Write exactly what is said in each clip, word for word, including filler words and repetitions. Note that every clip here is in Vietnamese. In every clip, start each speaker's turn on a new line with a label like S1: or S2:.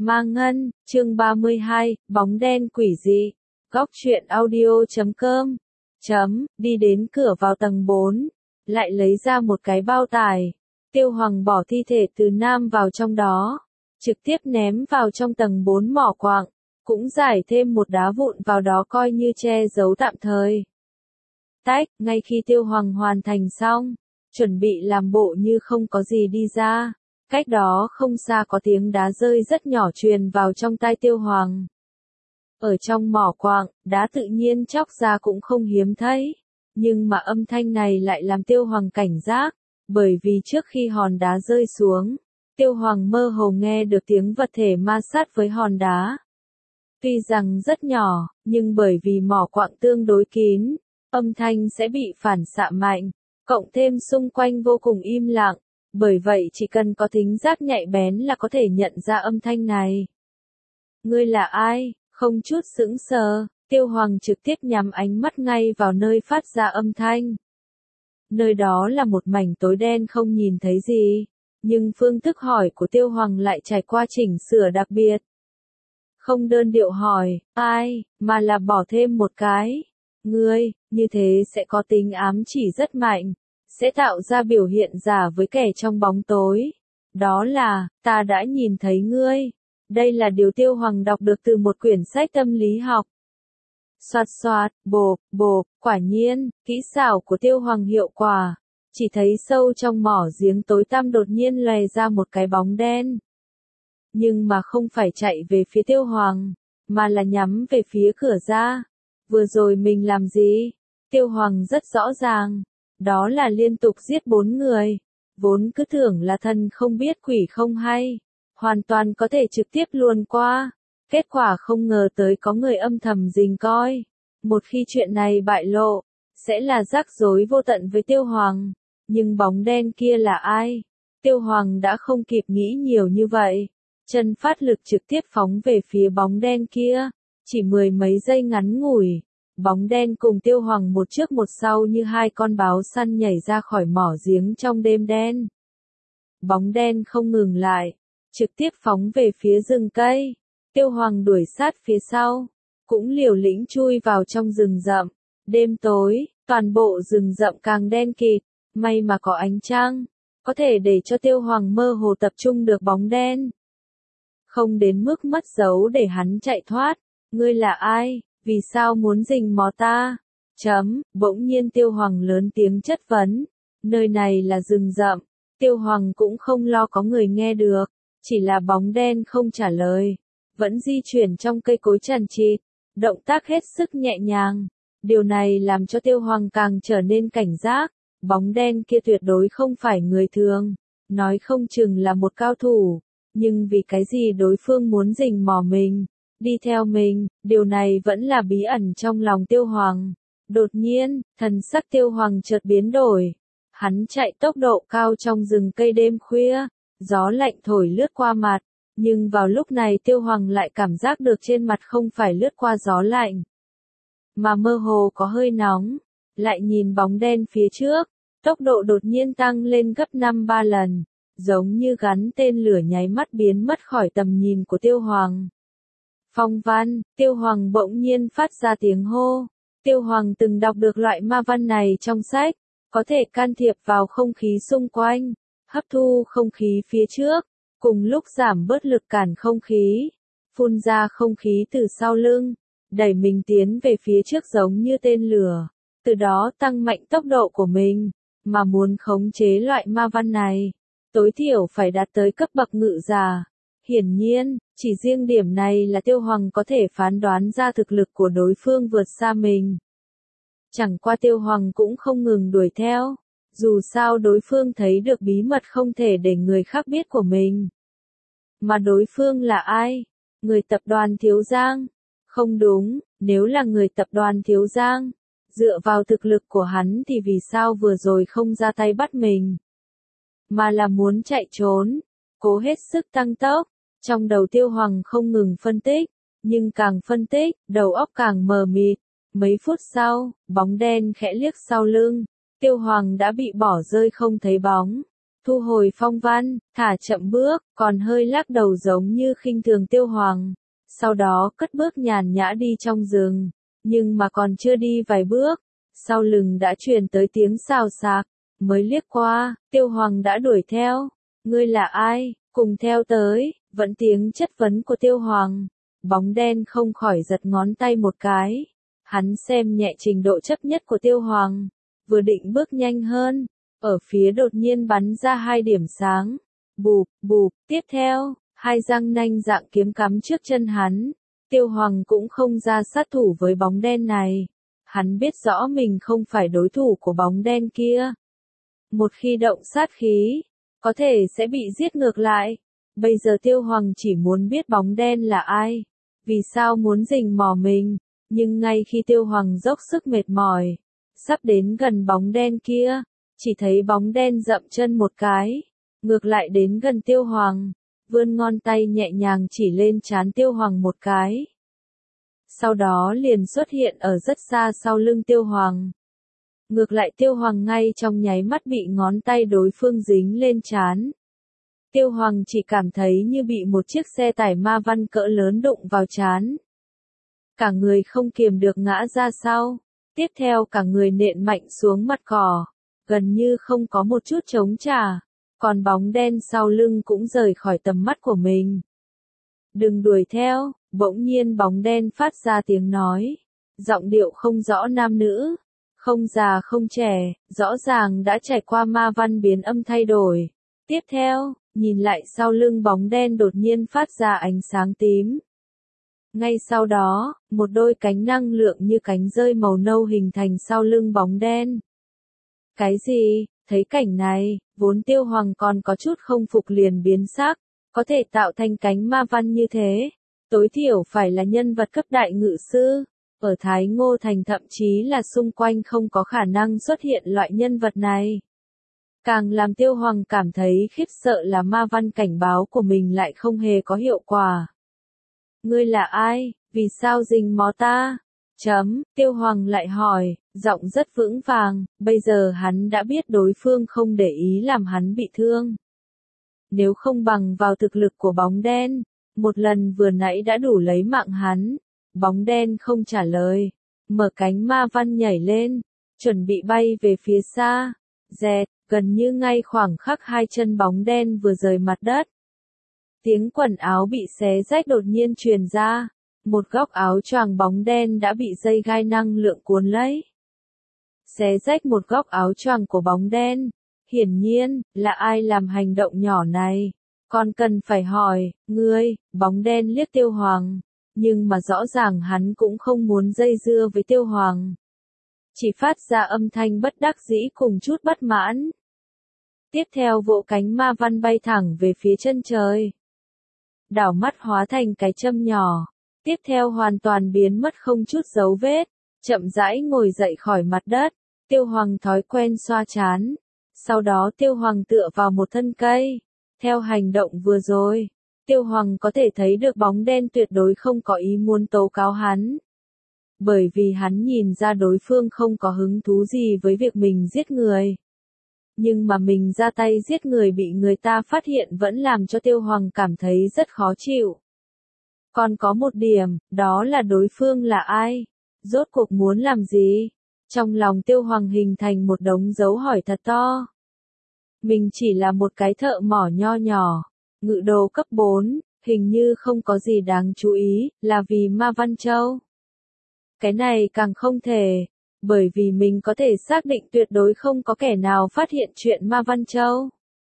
S1: Ma Ngân, chương ba mươi hai, bóng đen quỷ dị. Góc truyện audio chấm com. Chấm, đi đến cửa vào tầng bốn, lại lấy ra một cái bao tải. Tiêu Hoàng bỏ thi thể từ Nam vào trong đó, trực tiếp ném vào trong tầng bốn mỏ quặng, cũng giải thêm một đá vụn vào đó coi như che giấu tạm thời. Tách, ngay khi Tiêu Hoàng hoàn thành xong, chuẩn bị làm bộ như không có gì đi ra. Cách đó không xa có tiếng đá rơi rất nhỏ truyền vào trong tai Tiêu Hoàng. Ở trong mỏ quặng, đá tự nhiên chóc ra cũng không hiếm thấy. Nhưng mà âm thanh này lại làm Tiêu Hoàng cảnh giác, bởi vì trước khi hòn đá rơi xuống, Tiêu Hoàng mơ hồ nghe được tiếng vật thể ma sát với hòn đá. Tuy rằng rất nhỏ, nhưng bởi vì mỏ quặng tương đối kín, âm thanh sẽ bị phản xạ mạnh, cộng thêm xung quanh vô cùng im lặng. Bởi vậy chỉ cần có thính giác nhạy bén là có thể nhận ra âm thanh này. Ngươi là ai? Không chút sững sờ, Tiêu Hoàng trực tiếp nhắm ánh mắt ngay vào nơi phát ra âm thanh. Nơi đó là một mảnh tối đen không nhìn thấy gì, nhưng phương thức hỏi của Tiêu Hoàng lại trải qua chỉnh sửa đặc biệt. Không đơn điệu hỏi, ai, mà là bỏ thêm một cái. Ngươi, như thế sẽ có tính ám chỉ rất mạnh. Sẽ tạo ra biểu hiện giả với kẻ trong bóng tối. Đó là, ta đã nhìn thấy ngươi. Đây là điều Tiêu Hoàng đọc được từ một quyển sách tâm lý học. Xoạt xoạt, bộp, bộp, quả nhiên, kỹ xảo của Tiêu Hoàng hiệu quả. Chỉ thấy sâu trong mỏ giếng tối tăm đột nhiên lòe ra một cái bóng đen. Nhưng mà không phải chạy về phía Tiêu Hoàng, mà là nhắm về phía cửa ra. Vừa rồi mình làm gì? Tiêu Hoàng rất rõ ràng. Đó là liên tục giết bốn người, vốn cứ tưởng là thần không biết quỷ không hay, hoàn toàn có thể trực tiếp luồn qua, kết quả không ngờ tới có người âm thầm rình coi, một khi chuyện này bại lộ, sẽ là rắc rối vô tận với Tiêu Hoàng, nhưng bóng đen kia là ai? Tiêu Hoàng đã không kịp nghĩ nhiều như vậy, chân phát lực trực tiếp phóng về phía bóng đen kia, chỉ mười mấy giây ngắn ngủi. Bóng đen cùng Tiêu Hoàng một trước một sau như hai con báo săn nhảy ra khỏi mỏ giếng trong đêm đen. Bóng đen không ngừng lại, trực tiếp phóng về phía rừng cây. Tiêu Hoàng đuổi sát phía sau, cũng liều lĩnh chui vào trong rừng rậm. Đêm tối, toàn bộ rừng rậm càng đen kịt, may mà có ánh trăng, có thể để cho Tiêu Hoàng mơ hồ tập trung được bóng đen. Không đến mức mất dấu để hắn chạy thoát. Ngươi là ai? Vì sao muốn rình mò ta? Chấm, bỗng nhiên Tiêu Hoàng lớn tiếng chất vấn. Nơi này là rừng rậm, Tiêu Hoàng cũng không lo có người nghe được, chỉ là bóng đen không trả lời, vẫn di chuyển trong cây cối chằng chịt, động tác hết sức nhẹ nhàng. Điều này làm cho Tiêu Hoàng càng trở nên cảnh giác, bóng đen kia tuyệt đối không phải người thường, nói không chừng là một cao thủ, nhưng vì cái gì đối phương muốn rình mò mình? Đi theo mình, điều này vẫn là bí ẩn trong lòng Tiêu Hoàng. Đột nhiên, thần sắc Tiêu Hoàng chợt biến đổi. Hắn chạy tốc độ cao trong rừng cây đêm khuya, gió lạnh thổi lướt qua mặt, nhưng vào lúc này Tiêu Hoàng lại cảm giác được trên mặt không phải lướt qua gió lạnh, mà mơ hồ có hơi nóng. Lại nhìn bóng đen phía trước, tốc độ đột nhiên tăng lên gấp năm ba lần, giống như gắn tên lửa nháy mắt biến mất khỏi tầm nhìn của Tiêu Hoàng. Phong văn, Tiêu Hoàng bỗng nhiên phát ra tiếng hô. Tiêu Hoàng từng đọc được loại ma văn này trong sách, có thể can thiệp vào không khí xung quanh, hấp thu không khí phía trước, cùng lúc giảm bớt lực cản không khí, phun ra không khí từ sau lưng, đẩy mình tiến về phía trước giống như tên lửa, từ đó tăng mạnh tốc độ của mình, mà muốn khống chế loại ma văn này, tối thiểu phải đạt tới cấp bậc ngự giả. Hiển nhiên, chỉ riêng điểm này là Tiêu Hoàng có thể phán đoán ra thực lực của đối phương vượt xa mình. Chẳng qua Tiêu Hoàng cũng không ngừng đuổi theo, dù sao đối phương thấy được bí mật không thể để người khác biết của mình. Mà đối phương là ai? Người tập đoàn Thiếu Giang? Không đúng, nếu là người tập đoàn Thiếu Giang, dựa vào thực lực của hắn thì vì sao vừa rồi không ra tay bắt mình, mà là muốn chạy trốn, cố hết sức tăng tốc. Trong đầu Tiêu Hoàng không ngừng phân tích, nhưng càng phân tích, đầu óc càng mờ mịt. Mấy phút sau, bóng đen khẽ liếc sau lưng, Tiêu Hoàng đã bị bỏ rơi không thấy bóng. thu hồi phong văn, thả chậm bước, còn hơi lắc đầu giống như khinh thường Tiêu Hoàng. Sau đó cất bước nhàn nhã đi trong rừng, nhưng mà còn chưa đi vài bước, sau lưng đã truyền tới tiếng xào xạc, mới liếc qua, Tiêu Hoàng đã đuổi theo. Ngươi là ai, cùng theo tới, vẫn tiếng chất vấn của Tiêu Hoàng. Bóng đen không khỏi giật ngón tay một cái. Hắn xem nhẹ trình độ chấp nhất của Tiêu Hoàng, vừa định bước nhanh hơn, ở phía đột nhiên bắn ra hai điểm sáng. Bụp, bụp, tiếp theo, hai răng nanh dạng kiếm cắm trước chân hắn. Tiêu Hoàng cũng không ra sát thủ với bóng đen này. Hắn biết rõ mình không phải đối thủ của bóng đen kia. Một khi động sát khí, có thể sẽ bị giết ngược lại. Bây giờ Tiêu Hoàng chỉ muốn biết bóng đen là ai, vì sao muốn rình mò mình, nhưng ngay khi Tiêu Hoàng dốc sức mệt mỏi, sắp đến gần bóng đen kia, chỉ thấy bóng đen dậm chân một cái, ngược lại đến gần Tiêu Hoàng, vươn ngón tay nhẹ nhàng chỉ lên trán Tiêu Hoàng một cái. Sau đó liền xuất hiện ở rất xa sau lưng Tiêu Hoàng. Ngược lại Tiêu Hoàng ngay trong nháy mắt bị ngón tay đối phương dính lên trán. Tiêu Hoàng chỉ cảm thấy như bị một chiếc xe tải ma văn cỡ lớn đụng vào trán. Cả người không kiềm được ngã ra sau. Tiếp theo cả người nện mạnh xuống mặt cỏ, gần như không có một chút chống trả. Còn bóng đen sau lưng cũng rời khỏi tầm mắt của mình. Đừng đuổi theo, bỗng nhiên bóng đen phát ra tiếng nói. Giọng điệu không rõ nam nữ, không già không trẻ, rõ ràng đã trải qua ma văn biến âm thay đổi. Tiếp theo, nhìn lại sau lưng bóng đen đột nhiên phát ra ánh sáng tím. Ngay sau đó, một đôi cánh năng lượng như cánh rơi màu nâu hình thành sau lưng bóng đen. Cái gì? Thấy cảnh này, vốn Tiêu Hoàng còn có chút không phục liền biến sắc, có thể tạo thành cánh ma văn như thế, tối thiểu phải là nhân vật cấp đại ngự sư. Ở Thái Ngô Thành thậm chí là xung quanh không có khả năng xuất hiện loại nhân vật này. Càng làm Tiêu Hoàng cảm thấy khiếp sợ là ma văn cảnh báo của mình lại không hề có hiệu quả. Ngươi là ai, vì sao rình mò ta? Chấm, Tiêu Hoàng lại hỏi, giọng rất vững vàng, bây giờ hắn đã biết đối phương không để ý làm hắn bị thương. Nếu không bằng vào thực lực của bóng đen, một lần vừa nãy đã đủ lấy mạng hắn. Bóng đen không trả lời, mở cánh ma văn nhảy lên, chuẩn bị bay về phía xa. Dẹt, gần như ngay khoảng khắc hai chân bóng đen vừa rời mặt đất. Tiếng quần áo bị xé rách đột nhiên truyền ra, một góc áo choàng bóng đen đã bị dây gai năng lượng cuốn lấy. Xé rách một góc áo choàng của bóng đen, hiển nhiên, là ai làm hành động nhỏ này, còn cần phải hỏi, ngươi, bóng đen liếc Tiêu Hoàng. Nhưng mà rõ ràng hắn cũng không muốn dây dưa với Tiêu Hoàng. Chỉ phát ra âm thanh bất đắc dĩ cùng chút bất mãn. Tiếp theo vỗ cánh ma văn bay thẳng về phía chân trời. Đảo mắt hóa thành cái châm nhỏ. Tiếp theo hoàn toàn biến mất không chút dấu vết. Chậm rãi ngồi dậy khỏi mặt đất. Tiêu Hoàng thói quen xoa trán. Sau đó Tiêu Hoàng tựa vào một thân cây. Theo hành động vừa rồi, Tiêu Hoàng có thể thấy được bóng đen tuyệt đối không có ý muốn tố cáo hắn. Bởi vì hắn nhìn ra đối phương không có hứng thú gì với việc mình giết người. Nhưng mà mình ra tay giết người bị người ta phát hiện vẫn làm cho Tiêu Hoàng cảm thấy rất khó chịu. Còn có một điểm, đó là đối phương là ai? Rốt cuộc muốn làm gì? Trong lòng Tiêu Hoàng hình thành một đống dấu hỏi thật to. Mình chỉ là một cái thợ mỏ nho nhỏ. Ngự đồ cấp bốn, hình như không có gì đáng chú ý, là vì Ma Văn Châu. Cái này càng không thể, bởi vì mình có thể xác định tuyệt đối không có kẻ nào phát hiện chuyện Ma Văn Châu.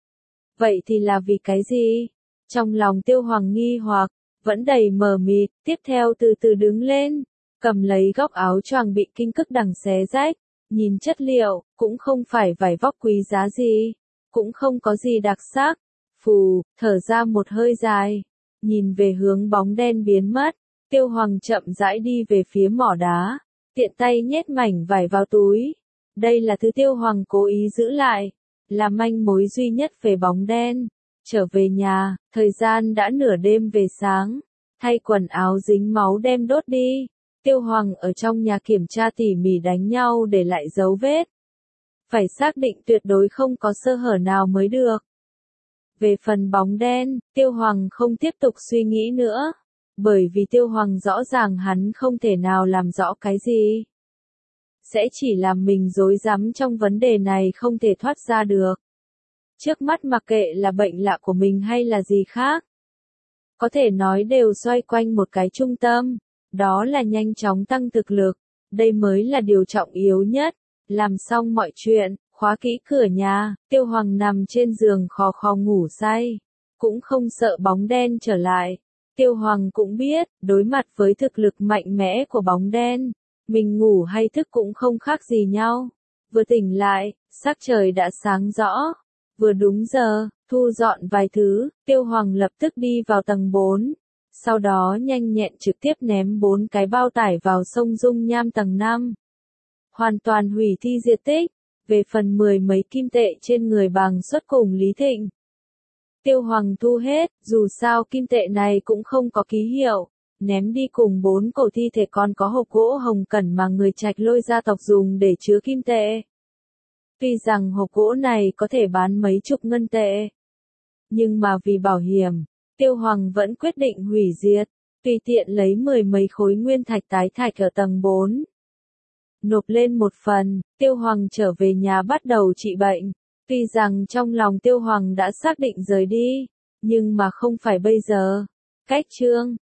S1: Vậy thì là vì cái gì? Trong lòng Tiêu Hoàng nghi hoặc, vẫn đầy mờ mịt, tiếp theo từ từ đứng lên, cầm lấy góc áo choàng bị kinh cực đằng xé rách, nhìn chất liệu, cũng không phải vải vóc quý giá gì, cũng không có gì đặc sắc. Phù, thở ra một hơi dài, nhìn về hướng bóng đen biến mất, Tiêu Hoàng chậm rãi đi về phía mỏ đá, tiện tay nhét mảnh vải vào túi. Đây là thứ Tiêu Hoàng cố ý giữ lại, là manh mối duy nhất về bóng đen. Trở về nhà, thời gian đã nửa đêm về sáng, thay quần áo dính máu đem đốt đi. Tiêu Hoàng ở trong nhà kiểm tra tỉ mỉ đánh nhau để lại dấu vết. Phải xác định tuyệt đối không có sơ hở nào mới được. Về phần bóng đen, Tiêu Hoàng không tiếp tục suy nghĩ nữa. Bởi vì Tiêu Hoàng rõ ràng hắn không thể nào làm rõ cái gì. Sẽ chỉ làm mình rối rắm trong vấn đề này không thể thoát ra được. Trước mắt mặc kệ là bệnh lạ của mình hay là gì khác. Có thể nói đều xoay quanh một cái trung tâm. Đó là nhanh chóng tăng thực lực. Đây mới là điều trọng yếu nhất. Làm xong mọi chuyện, khóa kỹ cửa nhà, Tiêu Hoàng nằm trên giường khò khò ngủ say. Cũng không sợ bóng đen trở lại. Tiêu Hoàng cũng biết, đối mặt với thực lực mạnh mẽ của bóng đen, mình ngủ hay thức cũng không khác gì nhau. Vừa tỉnh lại, sắc trời đã sáng rõ. Vừa đúng giờ, thu dọn vài thứ, Tiêu Hoàng lập tức đi vào tầng bốn. Sau đó nhanh nhẹn trực tiếp ném bốn cái bao tải vào sông Dung Nham tầng năm. Hoàn toàn hủy thi diệt tích. Về phần mười mấy kim tệ trên người Bàng Xuất cùng Lý Thịnh, Tiêu Hoàng thu hết, dù sao kim tệ này cũng không có ký hiệu. Ném đi cùng bốn cổ thi thể, còn có hộp gỗ hồng cẩn mà người Trạch Lôi gia tộc dùng để chứa kim tệ. Tuy rằng hộp gỗ này có thể bán mấy chục ngân tệ, nhưng mà vì bảo hiểm, Tiêu Hoàng vẫn quyết định hủy diệt, tùy tiện lấy mười mấy khối nguyên thạch tái thạch ở tầng bốn. Nộp lên một phần, Tiêu Hoàng trở về nhà bắt đầu trị bệnh. Tuy rằng trong lòng Tiêu Hoàng đã xác định rời đi, nhưng mà không phải bây giờ. Cách chương